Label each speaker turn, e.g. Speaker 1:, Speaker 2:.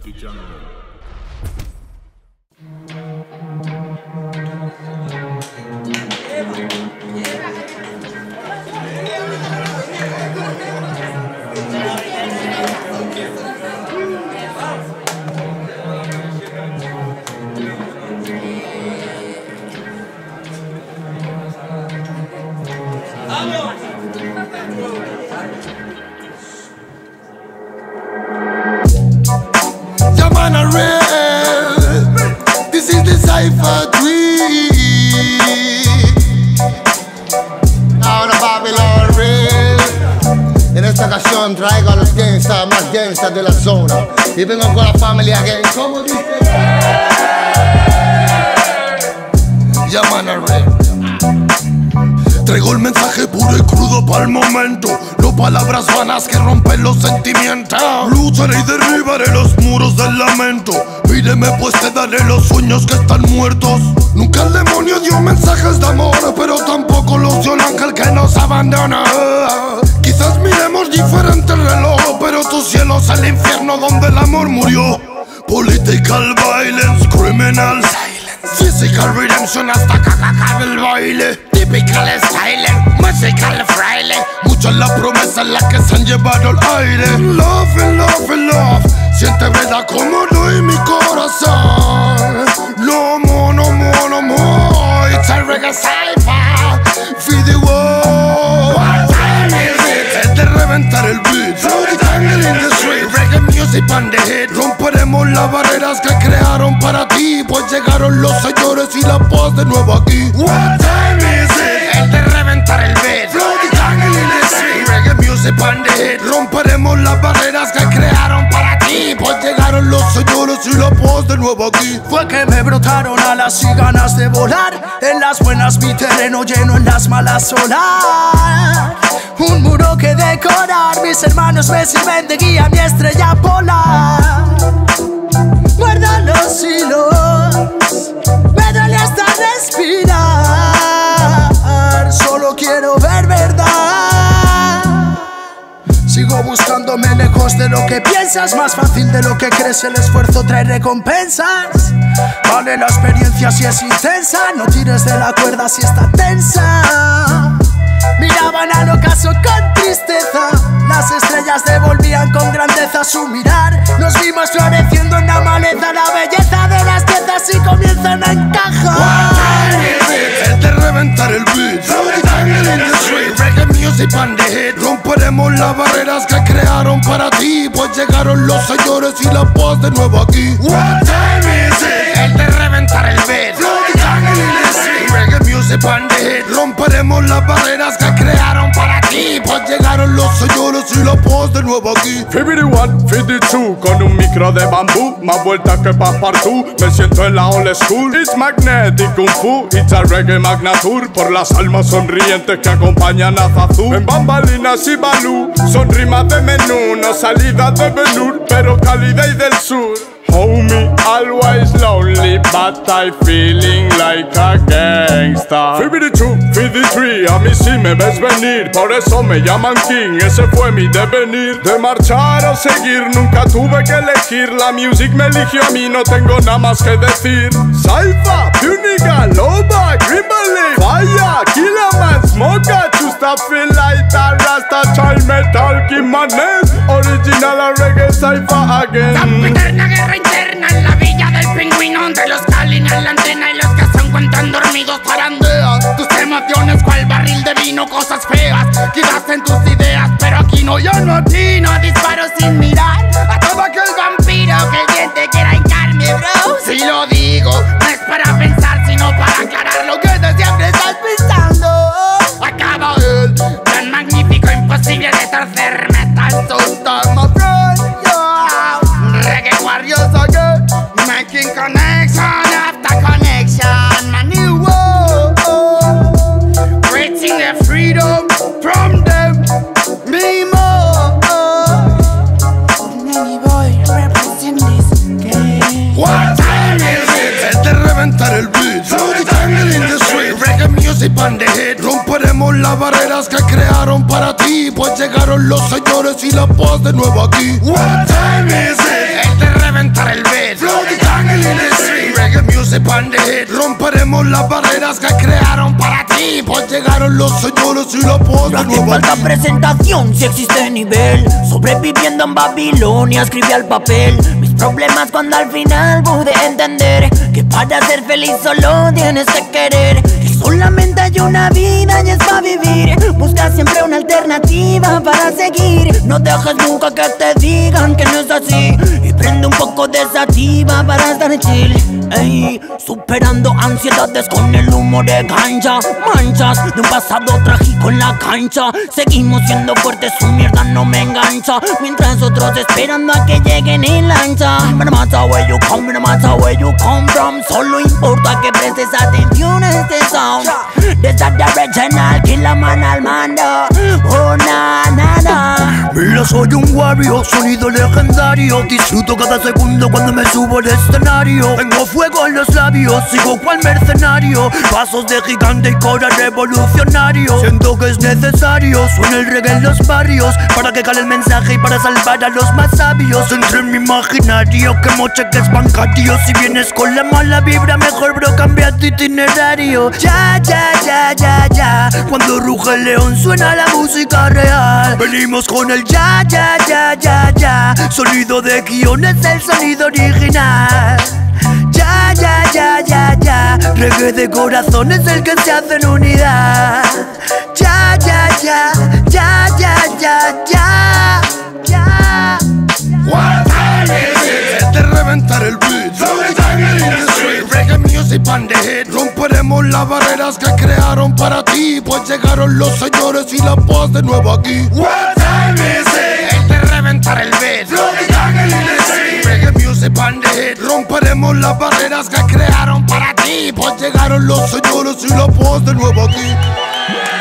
Speaker 1: The Jungle.
Speaker 2: This is the Cypher 3. Ahora Babylon Real. En esta ocasión traigo a los gangsters más gangsters de la zona. Y vengo con la familia again. ¿Cómo dice? Llaman a Real.
Speaker 3: Traigo el mensaje puro y crudo pa'l momento. No palabras vanas que rompen los sentimientos. Lucharé y derribaré los muros del lamento. Pídeme pues te daré los sueños que están muertos. Nunca el demonio dio mensajes de amor, pero tampoco los dio el ángel que nos abandona. Quizás miremos diferente el reloj, pero tu cielo es el infierno donde el amor murió. Political violence, criminal silence, physical redemption hasta que acabe el baile. Typical styler, musical fraile. Mucha la promesa en la que se han llevado el aire. Love and love and love, siente verdad como doy mi corazón. No more, no more, no more. It's a reggae cypher, feed the world. What time is it? Es de reventar el beat. Throw the jungle in the street. Reggae music on the hit. Romperemos las barreras que crearon para ti, pues llegaron los señores y la paz de nuevo aquí. What time is it? Es de reventar el beat. Throw the jungle in the street. Reggae music on the hit. Romperemos las barreras que crearon para ti, pues llegaron los señores y la paz de nuevo aquí.
Speaker 4: Fue que me brotaron alas y ganas de volar. En las buenas mi terreno lleno, en las malas solar. Un muro que decorar, mis hermanos me sirven de guía, mi estrella polar. Guarda los hilos, me duele hasta respirar. Solo quiero ver verdad. Sigo buscándome lejos de lo que piensas. Más fácil de lo que crees, el esfuerzo trae recompensas. Vale la experiencia si es intensa. No tires de la cuerda si está tensa. Miraban al ocaso con tristeza. Las estrellas devolvían con grandeza su mirar. Nos vimos floreciendo en la maleza. La belleza de las piezas y comienzan a encajar.
Speaker 3: What time is it? Es de reventar el beat. Throw the jungle in the street. Reggae music on the hit. Romperemos las barreras que crearon para ti, pues llegaron los señores y la paz de nuevo aquí. What time is it? Es de reventar el beat. Throw the jungle in the street. Reggae music on the hit. Romperemos las barreras que crearon para ti, pues llegaron los señores y la paz de nuevo aquí.
Speaker 5: 51, 52, con un micro de bambú, más vueltas que Passepartout. Me siento en la old school. It's magnetic kung fu, it's a reggae magnatur. Por las almas sonrientes que acompañan a Zazú. En bambalinas y balú, son rimas de menú, no salidas de Benur, pero calidad y del sur. Homie, always lonely, but I feeling like a gangsta. 52, 53, a mí sí me ves venir, por eso me llaman King, ese fue mi devenir. De marchar o seguir, nunca tuve que elegir, la music me eligió a mí, no tengo nada más que decir. Cypher, Puniga, Loba, Grimble, Fire, Killer Man, Smoker, Chusta, feel like a Rasta, Child Metal, Kim Manes, original a reggae Cypher again.
Speaker 6: Eterna guerra interna en la villa del pingüino, entre los que alinean la antena y los que se encuentran dormidos zarandean tus emociones cual barril de vino, cosas feas quizás en tus ideas, pero aquí no, yo no atino, disparo sin mirar a todo aquel vampiro que bien te quiera hincarme, bro. Si lo digo, no es para pensar, sino para aclarar lo que tú siempre estás pensando. Acaba el tan magnífico, imposible de torcer metal, so start my friend, yo. Reggae warriors again, making connection after connection, my new world, creating the freedom from them, me more. Nanny boy represent this game.
Speaker 3: What time is it? Es de reventar el beat. Throw the jungle in the street. Reggae music on the hit. Romperemos las barreras que crearon para ti, pues llegaron los señores y la paz de nuevo aquí. What time is it? Es de reventar reventar el beat. Flow the jungle in the street. Reggae music on the hit. Romperemos las barreras que crearon para ti, pues llegaron los señores y la voz de nuevo.
Speaker 1: No hace falta presentación si existe nivel. Sobreviviendo en Babilonia escribí al papel mis problemas cuando al final pude entender que para ser feliz solo tienes que querer. Que solamente hay una vida y es para vivir. Busca siempre una alternativa para seguir. No dejes nunca que te digan que no es así. Y prende un poco de sativa para estar chill. Ey, superando ansiedades con el humo de ganja. Manchas de un pasado trágico en la cancha. Seguimos siendo fuertes, su mierda no me engancha. Mientras otros esperando a que lleguen en lancha. No matter where you come, no matter where you come from. Solo importa que prestes atención a este sound. Desde the original, Killer Man al mando. Oh na na na.
Speaker 4: Mira, soy un warrior, sonido legendario. Disfruto cada segundo cuando me subo al escenario. Tengo fuego en los labios, sigo cual mercenario. Pasos de gigante y cora revolucionario. Siento que es necesario, suena el reggae en los barrios, para que cale el mensaje y para salvar a los más sabios. Entre mi imaginario, quemo cheques bancarios. Si vienes con la mala vibra, mejor bro, cambia tu itinerario. Ya, ya, ya, ya, ya. Cuando ruge el león suena la música real. Venimos con el ya, ya, ya, ya, ya. Sonido de guión es el sonido original. Ya, ya, ya, ya, ya. Reggae de corazón es el que se hace en unidad. Ya, ya, ya, ya, ya, ya, ya, ya.
Speaker 3: What time is it? De reventar el beat. Flow the jungle in the street. Reggae music on the hit. Romperemos las barreras que crearon para ti, pues llegaron los señores y la voz de nuevo aquí. What time is it? De reventar el beat. Flow the jungle in the street. Reggae music on the hit. Romperemos las barreras que crearon para ti, pues llegaron los señores y la voz de nuevo aquí.